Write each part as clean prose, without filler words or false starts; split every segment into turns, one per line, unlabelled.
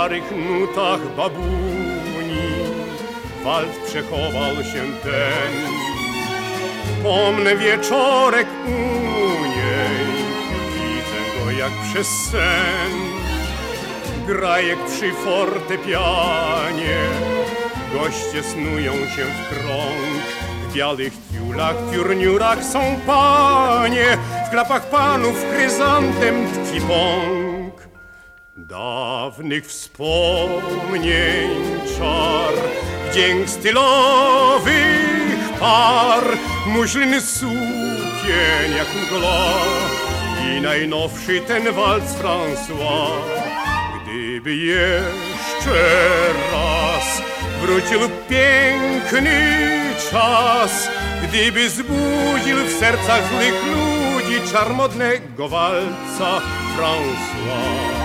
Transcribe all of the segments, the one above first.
starych nutach babuni walt przechował się ten. Pomnę wieczorek u niej, widzę go jak przez sen. Grajek przy fortepianie, goście snują się w krąg. W białych tiulach, tiurniurach są panie, w klapach panów chryzantem tkwi pąk. Dawnych wspomnień czar, wdzięk stylowych par, muślny sukien jak mgła i najnowszy ten walc François. Gdyby jeszcze raz wrócił piękny czas, gdyby zbudził w sercach złych ludzi czar modnego walca François.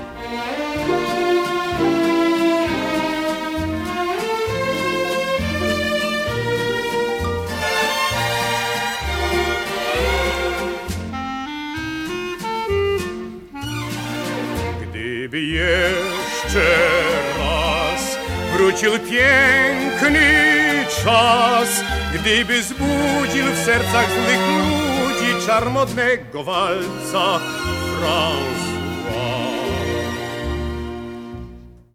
Gdyby jeszcze raz wrócił piękny czas, gdyby zbudził w sercach złych ludzi czar modnego walca François.